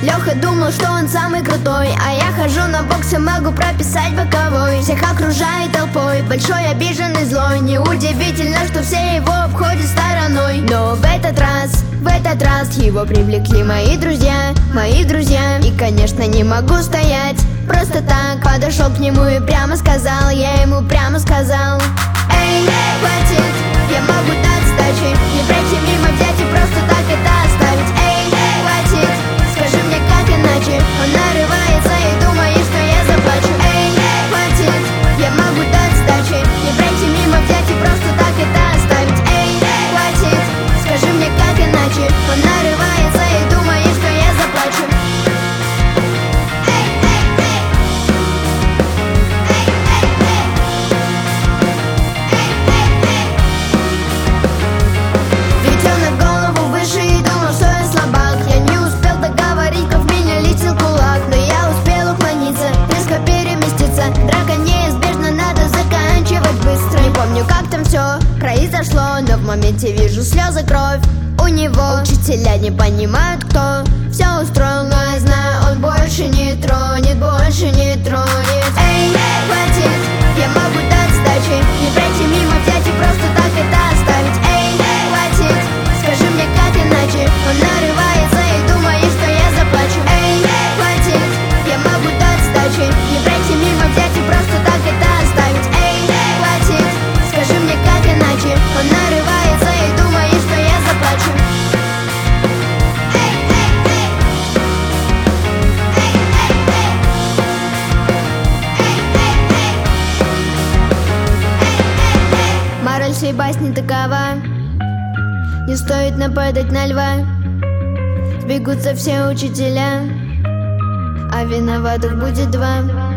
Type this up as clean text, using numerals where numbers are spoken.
Леха думал, что он самый крутой, а я хожу на бокс и могу прописать боковой. Всех окружает толпой, большой, обиженный, злой. Неудивительно, что все его обходят стороной. Но в этот раз его привлекли мои друзья. И, конечно, не могу стоять просто так. Подошел к нему и прямо сказал, я ему прямо сказал: эй, хватит, я могу дать сдачи. Не прячься мимо, взять и просто так это оставить. Эй, хватит, скажи мне, как иначе? Он нарывается и думает, что я заплачу. Эй, хватит, я могу дать сдачи. Не прячься мимо, взять и просто так это оставить. Эй, хватит, скажи мне, как иначе? Он нарывается и думает, что я заплачу. Как там все произошло, но в моменте вижу слезы, кровь у него. Учителя не понимают, кто все устроил, но я знаю, он больше не тронет, больше не тронет. Эй, хватит, я могу дать сдачи. Не пройти мимо, взять и просто так это оставить. Эй, хватит, скажи мне, как иначе? Он нарывается и думает, что я заплачу. Эй, хватит, я могу дать сдачи. Не пройти мимо, взять и просто так это оставить. Эй, хватит, скажи мне, как иначе? Он нарывается и думает, что я заплачу. Мораль всей басни такова: не стоит нападать на льва. Сбегутся все учителя, а виноватых будет два.